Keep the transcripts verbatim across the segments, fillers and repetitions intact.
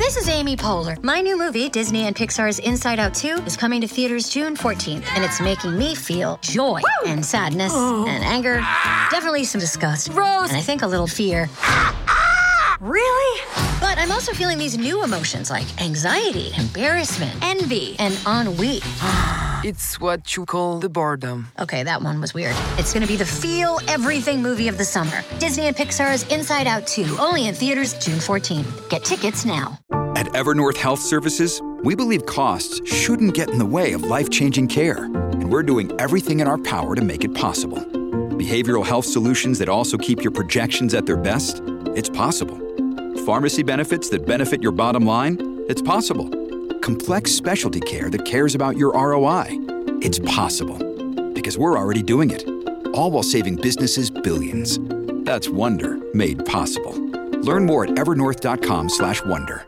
This is Amy Poehler. My new movie, Disney and Pixar's Inside Out two, is coming to theaters June fourteenth, and it's making me feel joy Woo! and sadness oh. and anger, definitely some disgust, Rose, and I think a little fear. Really? But I'm also feeling these new emotions like anxiety, embarrassment, envy, and ennui. It's what you call the boredom. Okay, that one was weird. It's gonna be the feel everything movie of the summer. Disney and Pixar's Inside Out two, only in theaters June fourteenth. Get tickets now. At Evernorth Health Services, we believe costs shouldn't get in the way of life-changing care, and we're doing everything in our power to make it possible. Behavioral health solutions that also keep your projections at their best? It's possible. Pharmacy benefits that benefit your bottom line? It's possible. Complex specialty care that cares about your R O I? It's possible. Because we're already doing it. All while saving businesses billions. That's Wonder made possible. Learn more at evernorth.com slash wonder.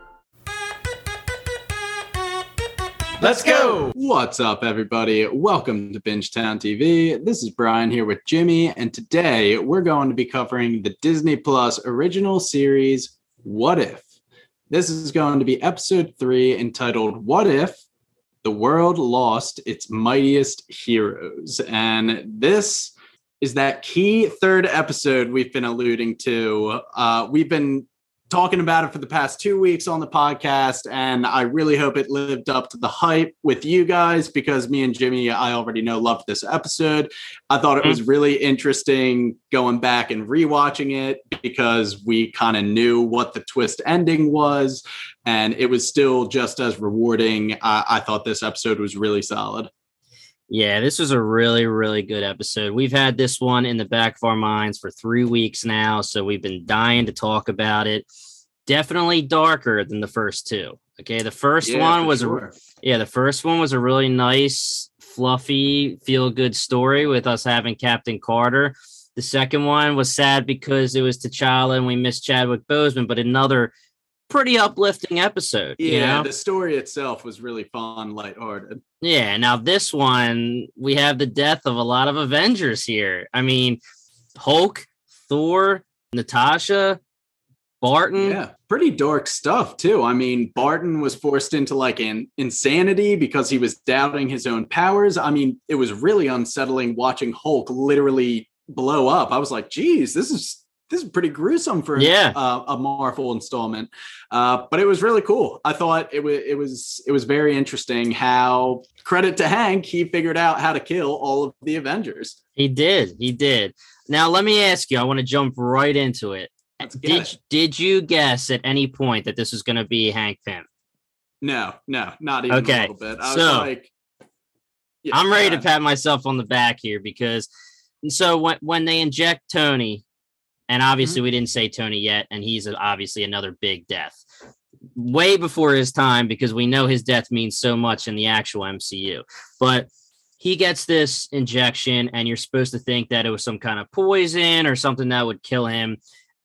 Let's go! What's up, everybody? Welcome to Bingetown T V. This is Brian here with Jimmy, and today we're going to be covering the Disney Plus original series, What If? This is going to be episode three, entitled What If the World Lost Its Mightiest Heroes? And this is that key third episode we've been alluding to. Uh, we've been talking about it for the past two weeks on the podcast, and I really hope it lived up to the hype with you guys, because me and Jimmy, I already know, loved this episode. I thought it was really interesting going back and rewatching it, because we kind of knew what the twist ending was, and it was still just as rewarding. Uh, I thought this episode was really solid. Yeah, this was a really, really good episode. We've had this one in the back of our minds for three weeks now, so we've been dying to talk about it. Definitely darker than the first two. Okay, the first yeah, one was sure. a, yeah, the first one was a really nice, fluffy, feel-good story with us having Captain Carter. The second one was sad because it was T'Challa and we missed Chadwick Boseman, but another pretty uplifting episode. Yeah, you know? The story itself was really fun, lighthearted. Yeah, now this one, we have the death of a lot of Avengers here. I mean, Hulk, Thor, Natasha, Barton. Yeah, pretty dark stuff, too. I mean, Barton was forced into like an insanity because he was doubting his own powers. I mean, it was really unsettling watching Hulk literally blow up. I was like, geez, this is This is pretty gruesome for yeah. uh, a Marvel installment, uh, but it was really cool. I thought it was it was it was very interesting how, credit to Hank, he figured out how to kill all of the Avengers. He did, he did. Now let me ask you. I want to jump right into it. Did it. did you guess at any point that this was going to be Hank Pym? No, no, not even okay. a little bit. I so was like, yeah, I'm ready to pat myself on the back here, because so when when they inject Tony. And obviously, mm-hmm. we didn't say Tony yet, and he's obviously another big death. Way before his time, because we know his death means so much in the actual M C U. But he gets this injection, and you're supposed to think that it was some kind of poison or something that would kill him.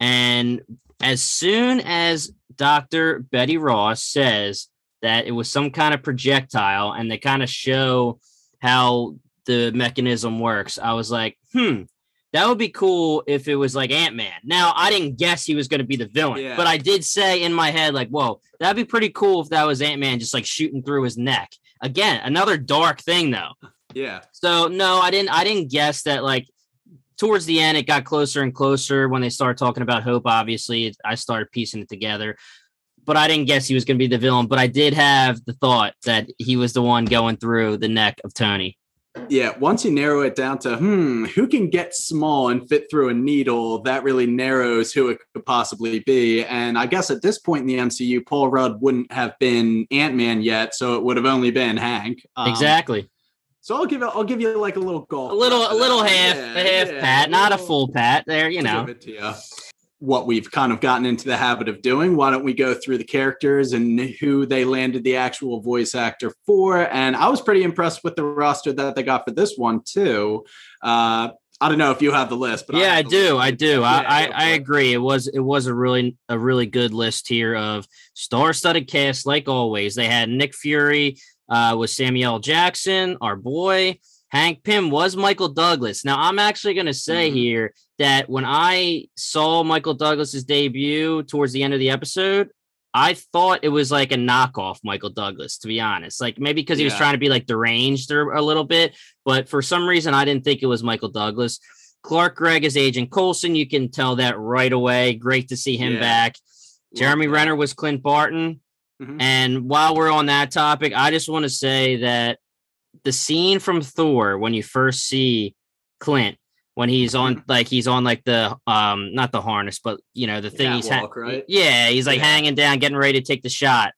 And as soon as Doctor Betty Ross says that it was some kind of projectile, and they kind of show how the mechanism works, I was like, hmm. That would be cool if it was like Ant-Man. Now, I didn't guess he was going to be the villain, yeah. but I did say in my head, like, whoa, that'd be pretty cool if that was Ant-Man just like shooting through his neck. Again, another dark thing, though. Yeah. So, no, I didn't I didn't guess that, like, towards the end, it got closer and closer when they started talking about Hope, obviously. I started piecing it together. But I didn't guess he was going to be the villain. But I did have the thought that he was the one going through the neck of Tony. Yeah, once you narrow it down to, hmm, who can get small and fit through a needle, that really narrows who it could possibly be. And I guess at this point in the M C U, Paul Rudd wouldn't have been Ant-Man yet, so it would have only been Hank. Um, exactly. So I'll give it, I'll give you like a little golf. A little, a little half, yeah, a half yeah, pat, a not little, a full pat there, you know. Give it to you. What we've kind of gotten into the habit of doing. Why don't we go through the characters and who they landed the actual voice actor for? And I was pretty impressed with the roster that they got for this one too. Uh, I don't know if you have the list, but yeah, I, I do. List. I do. Yeah, I, I, I agree. It was it was a really a really good list here of star-studded cast, like always. They had Nick Fury, uh, with Samuel Jackson, our boy. Hank Pym was Michael Douglas. Now, I'm actually going to say mm-hmm. here that when I saw Michael Douglas's debut towards the end of the episode, I thought it was like a knockoff Michael Douglas, to be honest. Like maybe because he was Yeah. trying to be like deranged or a little bit, but for some reason I didn't think it was Michael Douglas. Clark Gregg is Agent Coulson. You can tell that right away. Great to see him Yeah. back. Jeremy that. Renner was Clint Barton. Mhm. And while we're on that topic, I just want to say that the scene from Thor when you first see Clint, when he's on like he's on like the um not the harness, but you know the thing he's ha- Catwalk, right? yeah he's like Yeah. hanging down, getting ready to take the shot.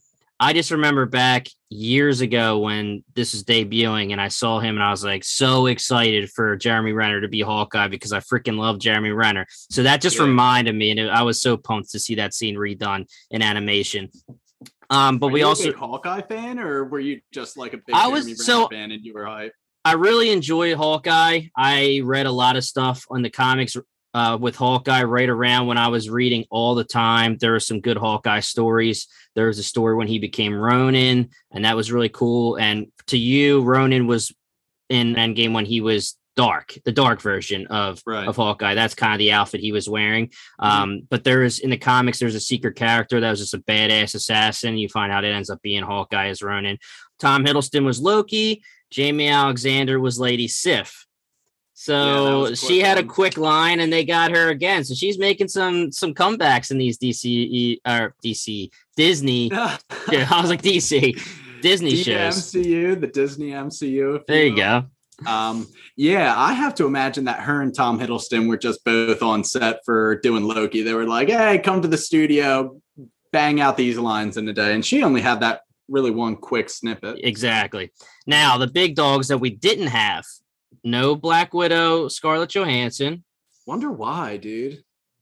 I just remember back years ago when this was debuting and I saw him and I was like so excited for Jeremy Renner to be Hawkeye because I freaking love Jeremy Renner. So that just Yeah. reminded me, and it, I was so pumped to see that scene redone in animation. Um, but Are we you also a big Hawkeye fan, or were you just like a big I Jeremy was- Renner so- fan and you were hyped? I really enjoy Hawkeye. I read a lot of stuff on the comics uh, with Hawkeye right around when I was reading all the time. There were some good Hawkeye stories. There was a story when he became Ronin, and that was really cool. And to you, Ronin was in Endgame when he was dark, the dark version of, Right. of Hawkeye. That's kind of the outfit he was wearing. Um, but there is in the comics, there's a secret character that was just a badass assassin. You find out it ends up being Hawkeye as Ronin. Tom Hiddleston was Loki. Jamie Alexander was Lady Sif. Yeah, that So was a she quick had a one. quick line and they got her again. So she's making some some comebacks in these D C or D C Disney. Yeah, I was like D C Disney D shows. M C U, the Disney M C U. if There you will. go. Um, yeah, I have to imagine that her and Tom Hiddleston were just both on set for doing Loki. They were like, hey, come to the studio, bang out these lines in a day. And she only had that really one quick snippet. Exactly. Now the big dogs that we didn't have. No Black Widow, Scarlett Johansson. Wonder why, dude.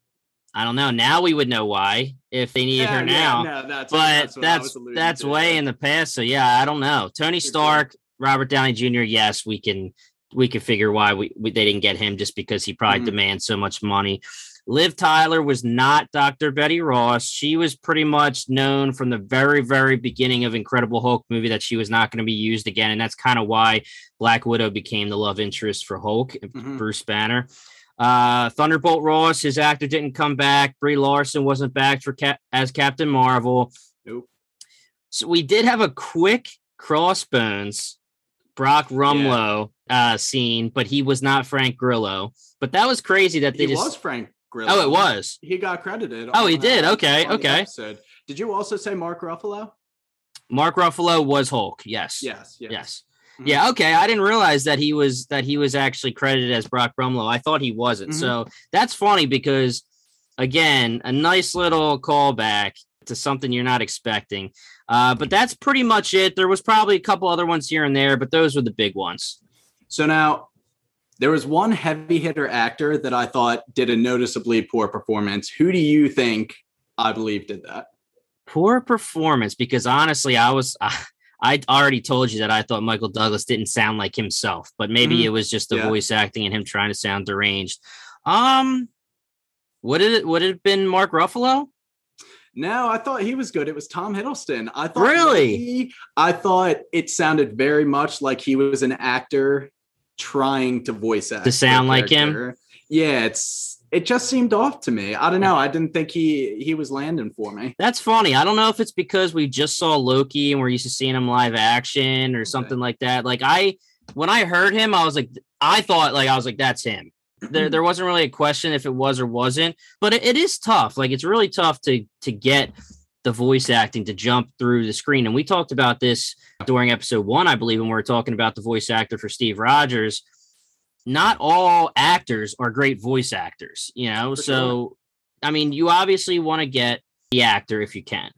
I don't know. Now we would know why if they needed Yeah, her yeah, now. no, that's, but that's what I that's was alluding that's to. way in the past. So yeah, I don't know. Tony sure. Stark, Robert Downey Junior Yes, we can we can figure why we, we they didn't get him just because he probably Mhm. demands so much money. Liv Tyler was not Doctor Betty Ross. She was pretty much known from the very, very beginning of Incredible Hulk movie that she was not going to be used again. And that's kind of why Black Widow became the love interest for Hulk, Mhm. Bruce Banner. Uh, Thunderbolt Ross, his actor didn't come back. Brie Larson wasn't back for Cap- as Captain Marvel. Nope. So we did have a quick Crossbones Brock Rumlow uh, scene, but he was not Frank Grillo. But that was crazy that they He just. was Frank Grillo. Oh, it was. He got credited. Oh, he on, did? uh, Okay, on the okay. episode. Did you also say Mark Ruffalo? Mark Ruffalo was Hulk. Yes. Yes. Yes. Yes. Mhm. Yeah. Okay. I didn't realize that he was that he was actually credited as Brock Rumlow. I thought he wasn't. Mhm. So that's funny because, again, a nice little callback to something you're not expecting. Uh, but that's pretty much it. There was probably a couple other ones here and there, but those were the big ones. So now there was one heavy hitter actor that I thought did a noticeably poor performance. Who do you think I believe did that? Poor performance because honestly, I was. I, I already told you that I thought Michael Douglas didn't sound like himself, but maybe Mhm. it was just the Yeah. voice acting and him trying to sound deranged. Um, would it would it have been Mark Ruffalo? No, I thought he was good. It was Tom Hiddleston. I thought Really? he, I thought it sounded very much like he was an actor trying to voice act To sound the like him? character. Yeah, it's it just seemed off to me. I don't know. I didn't think he he was landing for me. That's funny. I don't know if it's because we just saw Loki and we're used to seeing him live action or something like that. Like I, when I heard him, I was like, I thought like, I was like, that's him. There, there wasn't really a question if it was or wasn't, but it, it is tough. Like it's really tough to, to get the voice acting to jump through the screen. And we talked about this during episode one, I believe, when we were talking about the voice actor for Steve Rogers. Not all actors are great voice actors, you know? For So, sure. I mean, you obviously want to get the actor if you can,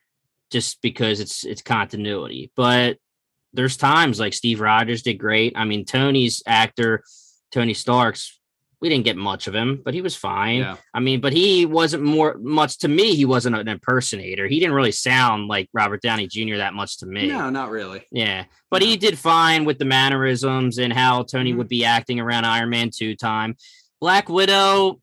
just because it's it's continuity. But there's times like Steve Rogers did great. I mean, Tony's actor, Tony Stark's, we didn't get much of him, but he was fine. Yeah. I mean, but he wasn't more much to me. He wasn't an impersonator. He didn't really sound like Robert Downey Junior that much to me. No, not really. Yeah, but he did fine with the mannerisms and how Tony Mhm. would be acting around Iron Man two time. Black Widow,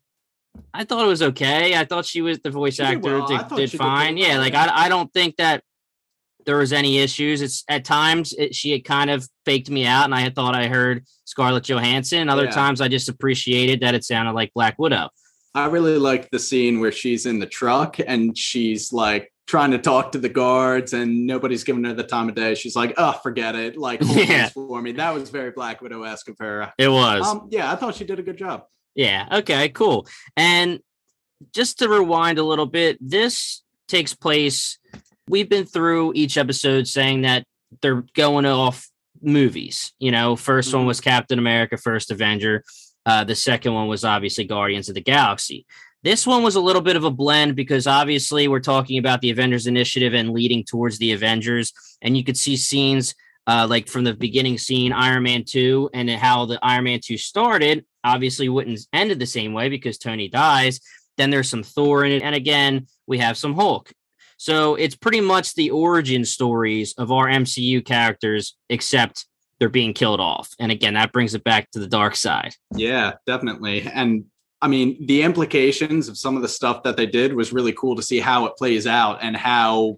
I thought it was okay. I thought she was the voice She did actor well. I did, thought did she did fine. pretty Yeah, well, like yeah. I, I don't think that there was any issues. It's at times it, she had kind of faked me out, and I had thought I heard Scarlett Johansson. Other Yeah. times I just appreciated that it sounded like Black Widow. I really liked the scene where she's in the truck and she's like trying to talk to the guards and nobody's giving her the time of day. She's like, oh, forget it. Like, hold Yeah. this for me. That was very Black Widow-esque of her. It was. Um, yeah, I thought she did a good job. Yeah. Okay, cool. And just to rewind a little bit, this takes place. We've been through each episode saying that they're going off movies. You know, first Mm-hmm. one was Captain America, First Avenger. Uh, the second one was obviously Guardians of the Galaxy. This one was a little bit of a blend because obviously we're talking about the Avengers Initiative and leading towards the Avengers. And you could see scenes uh, like from the beginning scene, Iron Man two, and how the Iron Man two started. Obviously wouldn't ended the same way because Tony dies. Then there's some Thor in it. And again, we have some Hulk. So it's pretty much the origin stories of our M C U characters, except they're being killed off. And again, that brings it back to the dark side. Yeah, definitely. And I mean, the implications of some of the stuff that they did was really cool to see how it plays out and how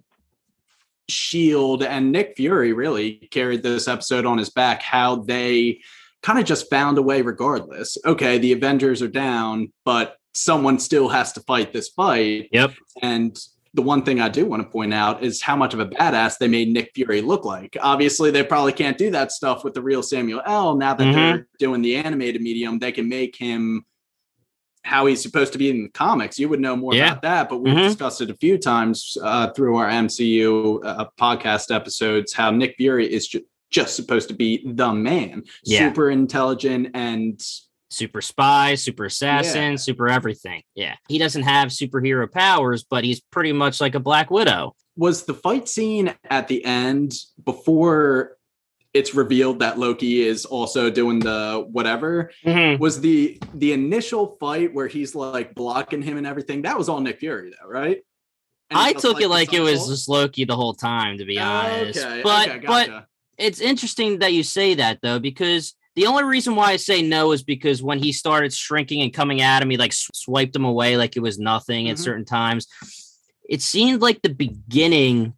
S H I E L D and Nick Fury really carried this episode on his back, how they kind of just found a way regardless. Okay, the Avengers are down, but someone still has to fight this fight. Yep. And the one thing I do want to point out is how much of a badass they made Nick Fury look like. Obviously, they probably can't do that stuff with the real Samuel L. Now that Mhm. they're doing the animated medium, they can make him how he's supposed to be in the comics. You would know more Yeah. about that, but we've Mhm. discussed it a few times uh, through our M C U uh, podcast episodes, how Nick Fury is ju- just supposed to be the man, Yeah. super intelligent and Super spy, super assassin, Yeah. super everything. Yeah. He doesn't have superhero powers, but he's pretty much like a Black Widow. was the fight scene at the end before it's revealed that Loki is also doing the whatever. Mm-hmm. Was the the initial fight where he's like blocking him and everything? That was all Nick Fury, though, right? And I just took it the like it was somersault? just Loki the whole time, to be honest. Okay, but okay, but gotcha. it's interesting that you say that though, because the only reason why I say no is because when he started shrinking and coming at him, he like sw- swiped him away like it was nothing at Mhm. certain times. It seemed like the beginning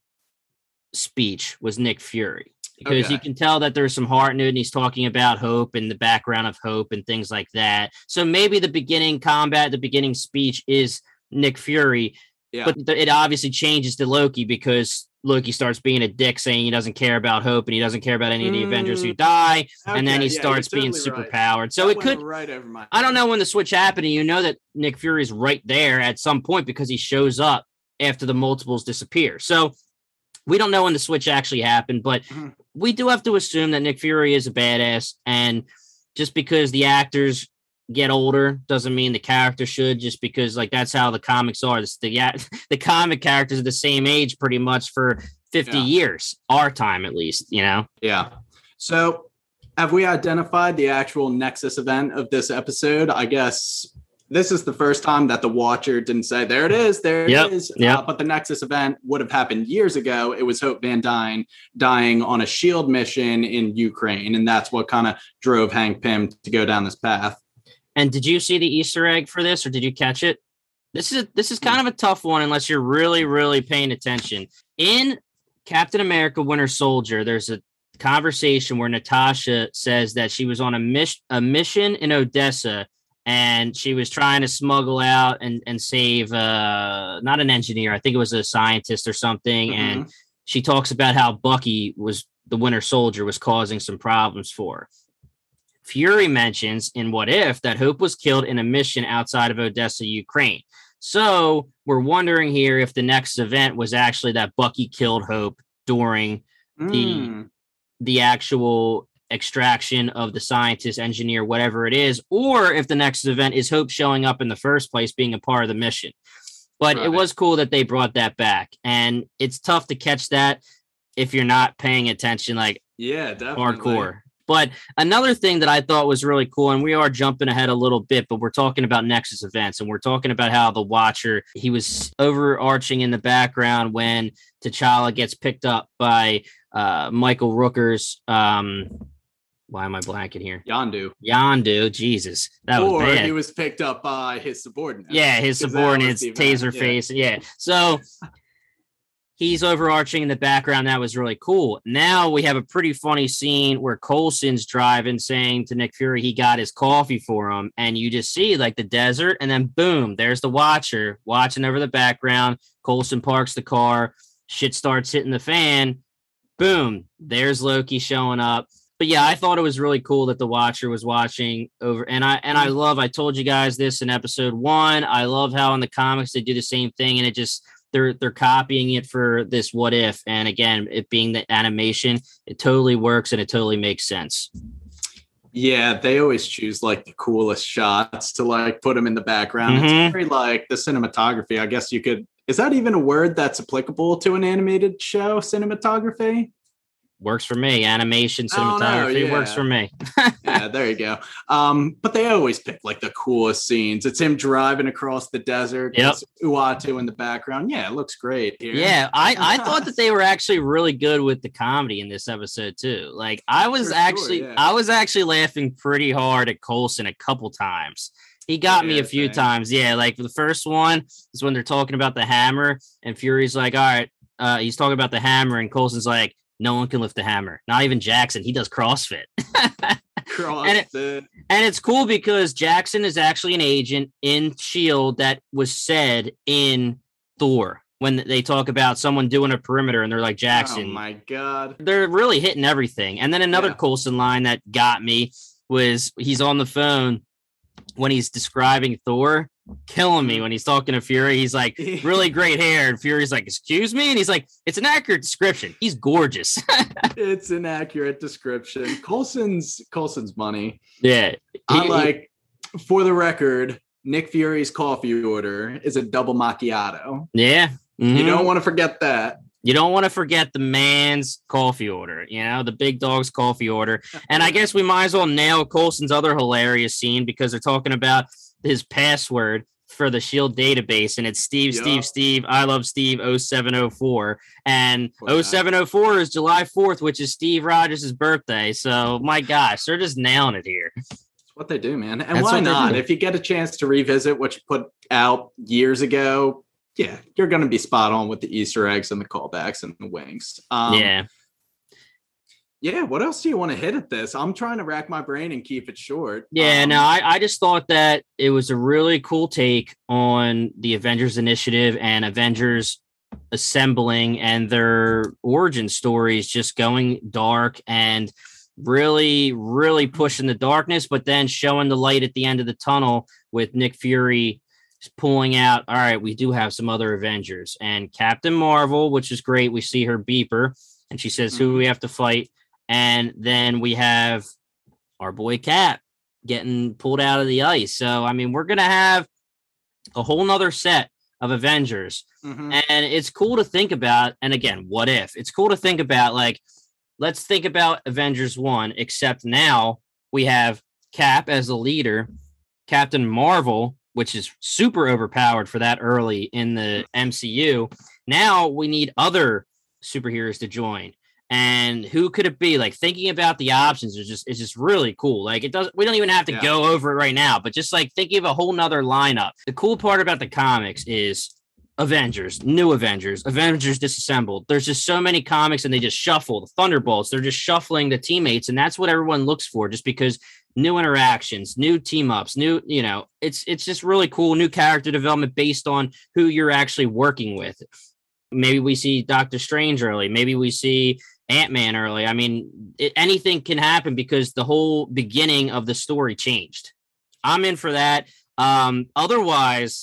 speech was Nick Fury. Because Okay. you can tell that there's some heart in it, and he's talking about hope and the background of hope and things like that. So maybe the beginning combat, the beginning speech is Nick Fury, Yeah. but th- it obviously changes to Loki because Loki starts being a dick, saying he doesn't care about hope and he doesn't care about any of the Avengers who Mm, die, and then Okay, he yeah, starts you're being totally super right. powered. So That it went could. right over my I don't head. know when the switch happened, and you know that Nick Fury's right there at some point because he shows up after the multiples disappear. So we don't know when the switch actually happened, but Mhm. we do have to assume that Nick Fury is a badass. And just because the actors get older doesn't mean the character should, just because like that's how the comics are. This, the, yeah, the comic characters are the same age pretty much for fifty Yeah. years, our time at least, you know? Yeah. So have we identified the actual Nexus event of this episode? I guess this is the first time that the Watcher didn't say, there it is, there Yep, it is. yep. Uh, but the Nexus event would have happened years ago. It was Hope Van Dyne dying on a SHIELD mission in Ukraine. And that's what kind of drove Hank Pym to go down this path. And did you see the Easter egg for this, or did you catch it? This is this is kind of a tough one unless you're really, really paying attention. In Captain America: Winter Soldier, there's a conversation where Natasha says that she was on a, mis- a mission in Odessa, and she was trying to smuggle out and, and save uh, not an engineer, I think it was a scientist or something. Mhm. And she talks about how Bucky was the Winter Soldier was causing some problems for her. Fury mentions in What If that Hope was killed in a mission outside of Odessa, Ukraine. So we're wondering here if the next event was actually that Bucky killed Hope during Mm. the actual extraction of the scientist, engineer, whatever it is, or if the next event is Hope showing up in the first place, being a part of the mission. But it Right. was cool that they brought that back. And it's tough to catch that if you're not paying attention, like Yeah, definitely. hardcore. But another thing that I thought was really cool, and we are jumping ahead a little bit, but we're talking about Nexus events, and we're talking about how the Watcher, he was overarching in the background when T'Challa gets picked up by uh, Michael Rooker's, um, why am I blanking here? Yondu. Yondu, Jesus, that was Or bad. he was picked up by his subordinate. Yeah, his 'Cause that was subordinates, the event, taser yeah. face. Yeah. So he's overarching in the background. That was really cool. Now we have a pretty funny scene where Coulson's driving, saying to Nick Fury he got his coffee for him. And you just see like the desert, and then boom, there's the Watcher watching over the background. Coulson parks the car. Shit starts hitting the fan. Boom, there's Loki showing up. But yeah, I thought it was really cool that the Watcher was watching over. And I and I love, I told you guys this in episode one. I love how in the comics they do the same thing, and it just they're they're copying it for this What If. And again, it being the animation, it totally works and it totally makes sense. Yeah, they always choose like the coolest shots to like put them in the background. Mm-hmm. It's very like the cinematography. I guess you could. Is that even a word that's applicable to an animated show? Cinematography? Works for me. Animation, cinematography yeah. works for me. Yeah, there you go. Um, but they always pick like the coolest scenes. It's him driving across the desert. Yep. Uatu in the background. Yeah, it looks great here. Yeah, I, I thought that they were actually really good with the comedy in this episode too. Like I was for actually sure, yeah. I was actually laughing pretty hard at Coulson a couple times. He got yeah, me a few same. times. Yeah, like the first one is when they're talking about the hammer, and Fury's like, all right, uh, he's talking about the hammer, and Coulson's like, no one can lift the hammer. Not even Jackson. He does CrossFit. CrossFit. and, it, and it's cool because Jackson is actually an agent in S H I E L D that was said in Thor when they talk about someone doing a perimeter and they're like, Jackson. Oh, my God. They're really hitting everything. And then another yeah. Coulson line that got me was he's on the phone when he's describing Thor. Killing me when he's talking to Fury. He's like, really great hair. And Fury's like, excuse me? And he's like, it's an accurate description. He's gorgeous. It's an accurate description. Coulson's Coulson's money. Yeah. He, I like, he, for the record, Nick Fury's coffee order is a double macchiato. Yeah. Mm-hmm. You don't want to forget that. You don't want to forget the man's coffee order, you know, the big dog's coffee order. And I guess we might as well nail Coulson's other hilarious scene because they're talking about his password for the S H I E L D database, and it's Steve, yep. Steve, Steve, I love Steve oh seven oh four. And oh seven oh four is July fourth, which is Steve Rogers' birthday. So, my gosh, they're just nailing it here. That's what they do, man. And That's why not? If you get a chance to revisit what you put out years ago, yeah, you're going to be spot on with the Easter eggs and the callbacks and the wings. Um, yeah. Yeah, what else do you want to hit at this? I'm trying to rack my brain and keep it short. Yeah, um, no, I, I just thought that it was a really cool take on the Avengers Initiative and Avengers assembling and their origin stories just going dark and really, really pushing the darkness, but then showing the light at the end of the tunnel with Nick Fury pulling out, all right, we do have some other Avengers. And Captain Marvel, which is great. We see her beeper, and she says, mm-hmm. who do we have to fight? And then we have our boy Cap getting pulled out of the ice. So, I mean, we're going to have a whole nother set of Avengers. Mm-hmm. And it's cool to think about. And again, what if? It's cool to think about, like, let's think about Avengers one, except now we have Cap as the leader, Captain Marvel, which is super overpowered for that early in the M C U. Now we need other superheroes to join. And who could it be? Like, thinking about the options is just it's just really cool. Like, it doesn't we don't even have to yeah. go over it right now, but just like thinking of a whole nother lineup. The cool part about the comics is Avengers, new Avengers, Avengers disassembled. There's just so many comics and they just shuffle. The Thunderbolts, they're just shuffling the teammates, and that's what everyone looks for, just because new interactions, new team ups, new, you know, it's it's just really cool. New character development based on who you're actually working with. Maybe we see Doctor Strange early. Maybe we see Ant-Man early. I mean, it, anything can happen because the whole beginning of the story changed. I'm in for that. Um, otherwise,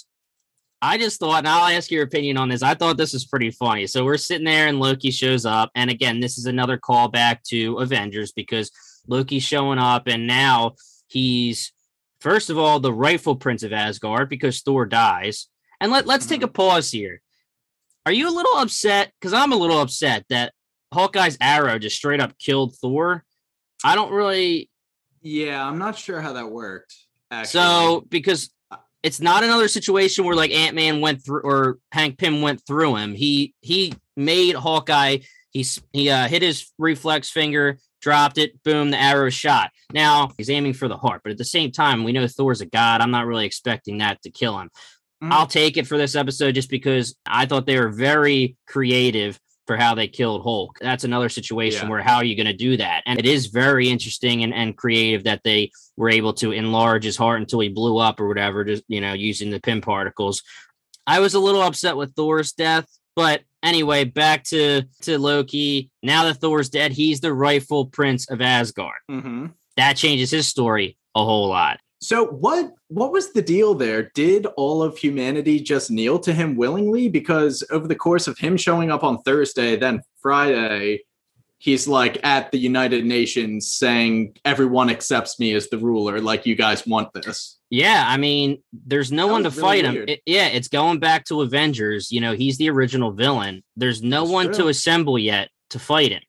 I just thought, and I'll ask your opinion on this, I thought this was pretty funny. So we're sitting there and Loki shows up. And again, this is another callback to Avengers because Loki's showing up and now he's, first of all, the rightful Prince of Asgard because Thor dies. And let, let's take a pause here. Are you a little upset? Because I'm a little upset that Hawkeye's arrow just straight up killed Thor. I don't really. Yeah, I'm not sure how that worked. Actually. So, because it's not another situation where like Ant-Man went through or Hank Pym went through him. He he made Hawkeye. He he uh, hit his reflex finger, dropped it, boom, the arrow shot. Now he's aiming for the heart, but at the same time, we know Thor's a god. I'm not really expecting that to kill him. Mm-hmm. I'll take it for this episode just because I thought they were very creative for how they killed Hulk. That's another situation yeah. where how are you going to do that? And it is very interesting and, and creative that they were able to enlarge his heart until he blew up or whatever, just, you know, using the Pym particles. I was a little upset with Thor's death, but anyway, back to, to Loki. Now that Thor's dead, he's the rightful prince of Asgard. Mm-hmm. That changes his story a whole lot. So what what was the deal there? Did all of humanity just kneel to him willingly? Because over the course of him showing up on Thursday, then Friday, he's like at the United Nations saying, everyone accepts me as the ruler. Like, you guys want this. Yeah, I mean, there's no that one to really fight him. It, yeah, it's going back to Avengers. You know, he's the original villain. There's no That's one true. to assemble yet to fight him.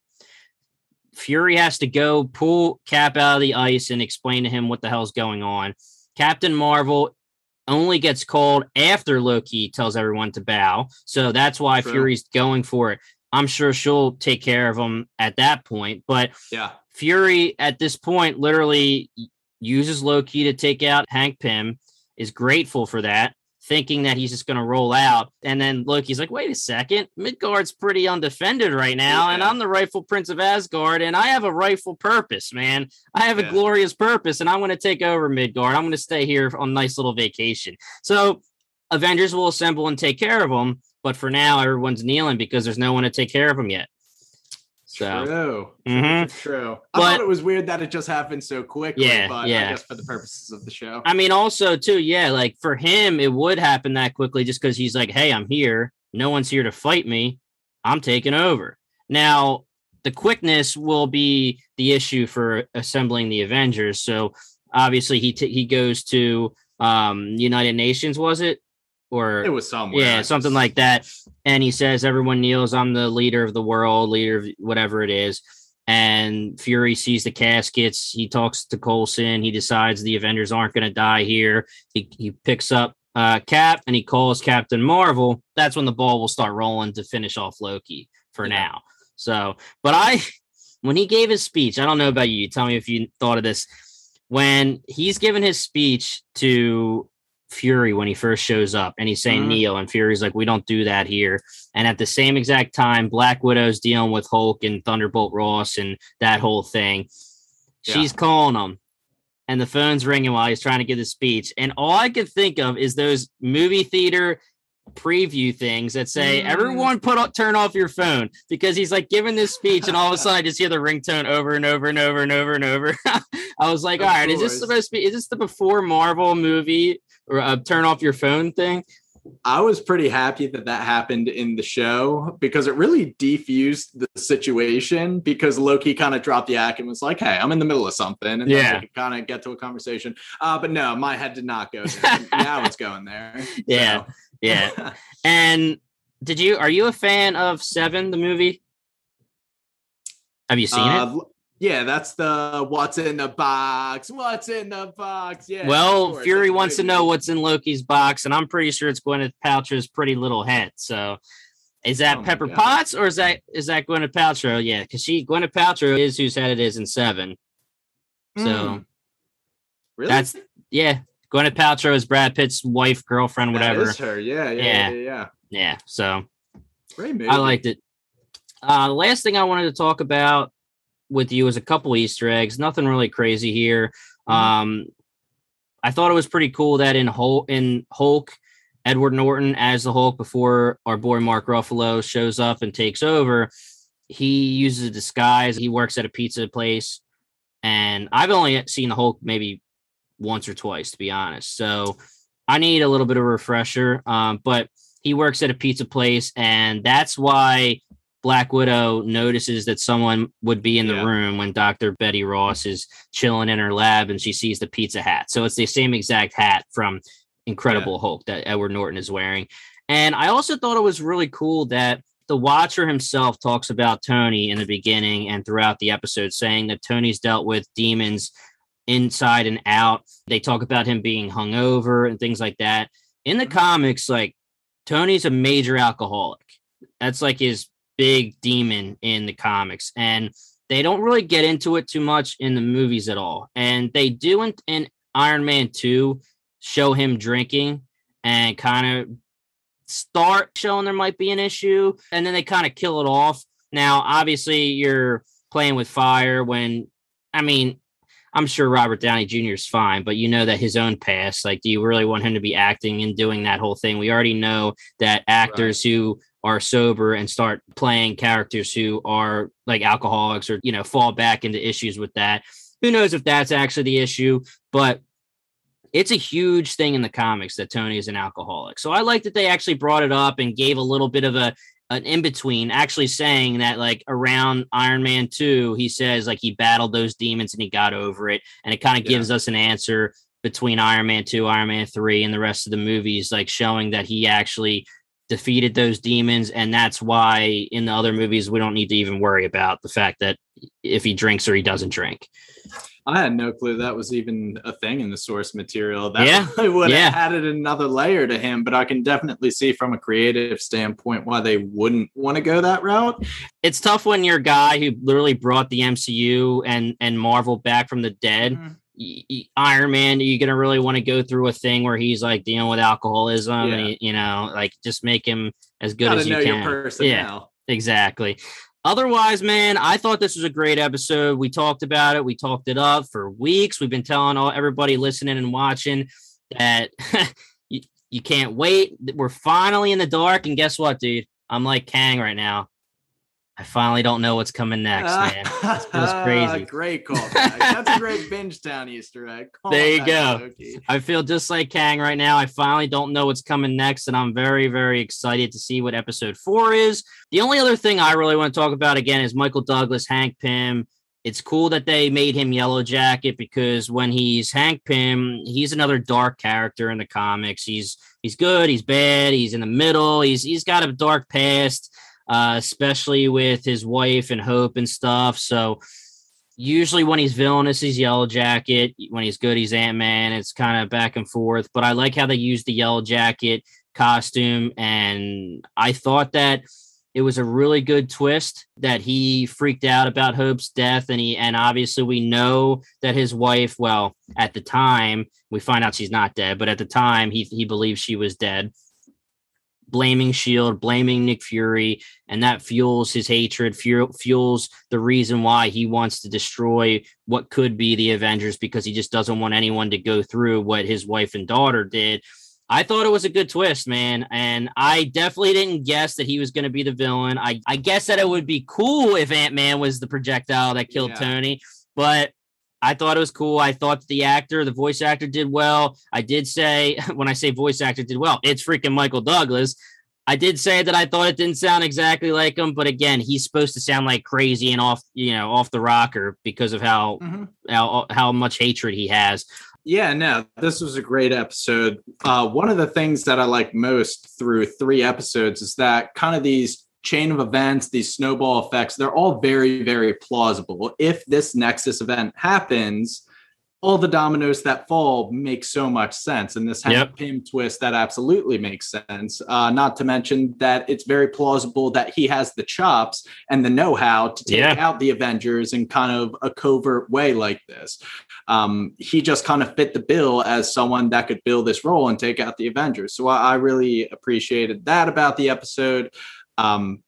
Fury has to go pull Cap out of the ice and explain to him what the hell's going on. Captain Marvel only gets called after Loki tells everyone to bow. So that's why True. Fury's going for it. I'm sure she'll take care of him at that point. But yeah, Fury at this point literally uses Loki to take out Hank Pym, is grateful for that, thinking that he's just going to roll out. And then Loki's like, wait a second, Midgard's pretty undefended right now, yeah. and I'm the rightful prince of Asgard, and I have a rightful purpose, man. I have yeah. a glorious purpose, and I'm going to take over Midgard. I'm going to stay here on a nice little vacation. So Avengers will assemble and take care of him, but for now, everyone's kneeling because there's no one to take care of him yet. So, true. Mm-hmm. True. I but, thought it was weird that it just happened so quickly, yeah, but yeah. I guess for the purposes of the show. I mean, also, too, yeah, like for him, it would happen that quickly just because he's like, hey, I'm here. No one's here to fight me. I'm taking over. Now, the quickness will be the issue for assembling the Avengers. So, obviously, he t- he goes to um, United Nations, was it? Or it was somewhere. Yeah, something like that. And he says, everyone kneels. I'm the leader of the world, leader of whatever it is. And Fury sees the caskets. He talks to Coulson. He decides the Avengers aren't going to die here. He, he picks up uh, Cap and he calls Captain Marvel. That's when the ball will start rolling to finish off Loki for yeah. now. So, but I, when he gave his speech, I don't know about you. Tell me if you thought of this. When he's given his speech to Fury when he first shows up and he's saying mm-hmm. kneel, and Fury's like, we don't do that here. And at the same exact time, Black Widow's dealing with Hulk and Thunderbolt Ross and that whole thing. Yeah. She's calling him and the phone's ringing while he's trying to give the speech. And all I could think of is those movie theater preview things that say, mm-hmm. everyone put up, turn off your phone, because he's like giving this speech and all of a sudden I just hear the ringtone over and over and over and over and over. I was like, of all right, course. Is this supposed to be, is this the before Marvel movie or uh, turn off your phone thing? I was pretty happy that that happened in the show because it really defused the situation, because Loki kind of dropped the act and was like, hey, I'm in the middle of something. And yeah. then we could kind of get to a conversation. Uh, but no, my head did not go there. Now it's going there. Yeah. So. Yeah. And did you, are you a fan of Seven, the movie? Have you seen uh, it? Yeah, that's the what's in the box. What's in the box? Yeah. Well, Fury wants to know what's in Loki's box, and I'm pretty sure it's Gwyneth Paltrow's pretty little head. So, is that oh Pepper Potts or is that is that Gwyneth Paltrow? Yeah, because she Gwyneth Paltrow is whose head it is in Seven. So, mm. really, that's yeah. Gwyneth Paltrow is Brad Pitt's wife, girlfriend, whatever. That is her. Yeah, yeah, yeah, yeah. Yeah. yeah so, great movie. I liked it. Uh, the last thing I wanted to talk about with you is a couple Easter eggs. Nothing really crazy here. Mm-hmm. Um, I thought it was pretty cool that in Hulk, in Hulk, Edward Norton as the Hulk before our boy Mark Ruffalo shows up and takes over. He uses a disguise. He works at a pizza place, and I've only seen the Hulk maybe once or twice, to be honest. So I need a little bit of a refresher. Um, but he works at a pizza place, and that's why Black Widow notices that someone would be in the yeah. room when Doctor Betty Ross is chilling in her lab and she sees the pizza hat. So it's the same exact hat from Incredible yeah. Hulk that Edward Norton is wearing. And I also thought it was really cool that the Watcher himself talks about Tony in the beginning and throughout the episode, saying that Tony's dealt with demons inside and out. They talk about him being hungover and things like that. In the comics, like, Tony's a major alcoholic. That's like his big demon in the comics, and they don't really get into it too much in the movies at all. And they do in, in Iron Man two show him drinking, and kind of start showing there might be an issue, and then they kind of kill it off. Now, obviously, you're playing with fire when, I mean, I'm sure Robert Downey Junior is fine, but you know that his own past, like, do you really want him to be acting and doing that whole thing? We already know that actors right. who are sober and start playing characters who are like alcoholics or, you know, fall back into issues with that. Who knows if that's actually the issue, but it's a huge thing in the comics that Tony is an alcoholic. So I like that they actually brought it up and gave a little bit of a an in-between, actually saying that like around Iron Man two, he says like he battled those demons and he got over it. And it kind of yeah. gives us an answer between Iron Man two, Iron Man three, and the rest of the movies, like showing that he actually defeated those demons. And that's why in the other movies, we don't need to even worry about the fact that if he drinks or he doesn't drink. I had no clue that was even a thing in the source material. That yeah. really would have yeah. added another layer to him, but I can definitely see from a creative standpoint why they wouldn't want to go that route. It's tough when you're a guy who literally brought the M C U and, and Marvel back from the dead. Mm-hmm. Y- y- Iron Man, you're going to really want to go through a thing where he's like dealing with alcoholism yeah. and, he, you know, like just make him as good Gotta as you know can. Your person yeah, now. Exactly. Otherwise, man, I thought this was a great episode. We talked about it. We talked it up for weeks. We've been telling all everybody listening and watching that you, you can't wait. We're finally in the dark. And guess what, dude? I'm like Kang right now. I finally don't know what's coming next, man. This feels crazy. Great call. That's a great Binge Town Easter egg. Call there you go. Loki. I feel just like Kang right now. I finally don't know what's coming next, and I'm very, very excited to see what episode four is. The only other thing I really want to talk about again is Michael Douglas, Hank Pym. It's cool that they made him Yellow Jacket because when he's Hank Pym, he's another dark character in the comics. He's he's good, he's bad, he's in the middle. He's he's got a dark past. Uh, especially with his wife and Hope and stuff. So usually when he's villainous, he's Yellow Jacket. When he's good, he's Ant-Man. It's kind of back and forth. But I like how they use the Yellow Jacket costume. And I thought that it was a really good twist that he freaked out about Hope's death. And he, and obviously we know that his wife, well, at the time, we find out she's not dead, but at the time he, he believes she was dead. Blaming S H I E L D, blaming Nick Fury, and that fuels his hatred, fuel, fuels the reason why he wants to destroy what could be the Avengers because he just doesn't want anyone to go through what his wife and daughter did. I thought it was a good twist, man, and I definitely didn't guess that he was going to be the villain. I, I guess that it would be cool if Ant-Man was the projectile that killed yeah. Tony, but I thought it was cool. I thought the actor, the voice actor did well. I did say, when I say voice actor did well, it's freaking Michael Douglas. I did say that I thought it didn't sound exactly like him, but again, he's supposed to sound like crazy and off, you know, off the rocker because of how, mm-hmm. how, how much hatred he has. Yeah, no, this was a great episode. Uh, one of the things that I like most through three episodes is that kind of these chain of events, these snowball effects, they're all very, very plausible. If this Nexus event happens, all the dominoes that fall make so much sense. And this Hank yep. Pym twist, that absolutely makes sense. Uh, not to mention that it's very plausible that he has the chops and the know-how to take yeah. out the Avengers in kind of a covert way like this. Um, he just kind of fit the bill as someone that could fill this role and take out the Avengers. So I, I really appreciated that about the episode. Um,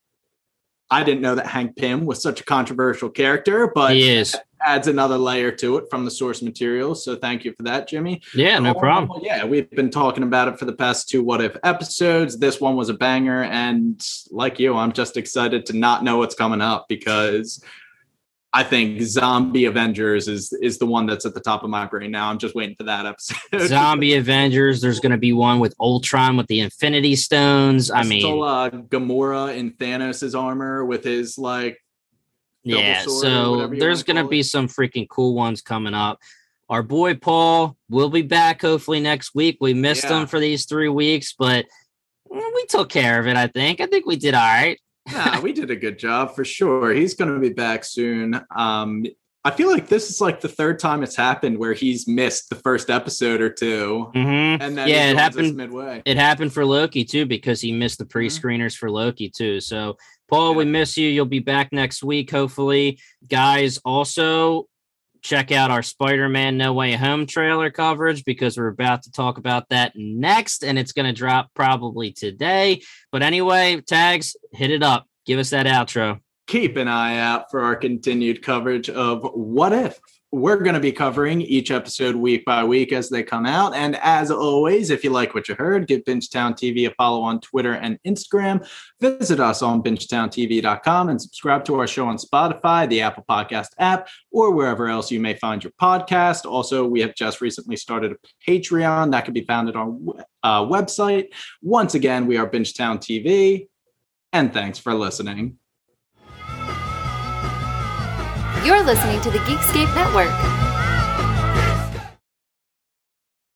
I didn't know that Hank Pym was such a controversial character, but he is. Adds another layer to it from the source material. So thank you for that, Jimmy. Yeah, no problem. Well, yeah, we've been talking about it for the past two What If episodes. This one was a banger. And like you, I'm just excited to not know what's coming up because I think Zombie Avengers is is the one that's at the top of my brain now. I'm just waiting for that episode. Zombie Avengers. There's going to be one with Ultron with the Infinity Stones. I, I mean, still, uh, Gamora in Thanos' armor with his like. Yeah, so there's going to be some freaking cool ones coming up. Our boy Paul will be back hopefully next week. We missed yeah. him for these three weeks, but we took care of it, I think. I think we did all right. Nah, we did a good job for sure. He's going to be back soon. Um, I feel like this is like the third time it's happened where he's missed the first episode or two. Mm-hmm. And then yeah, it happened midway. It happened for Loki too, because he missed the pre-screeners mm-hmm. for Loki too. So Paul, yeah. we miss you. You'll be back next week, hopefully. Guys, also check out our Spider-Man No Way Home trailer coverage because we're about to talk about that next, and it's going to drop probably today. But anyway, Tags, hit it up. Give us that outro. Keep an eye out for our continued coverage of What If. We're going to be covering each episode week by week as they come out. And as always, if you like what you heard, give Bingetown T V a follow on Twitter and Instagram. Visit us on bingetown t v dot com and subscribe to our show on Spotify, the Apple Podcast app, or wherever else you may find your podcast. Also, we have just recently started a Patreon that can be found at our uh, website. Once again, we are Bingetown T V, and thanks for listening. You're listening to the Geekscape Network.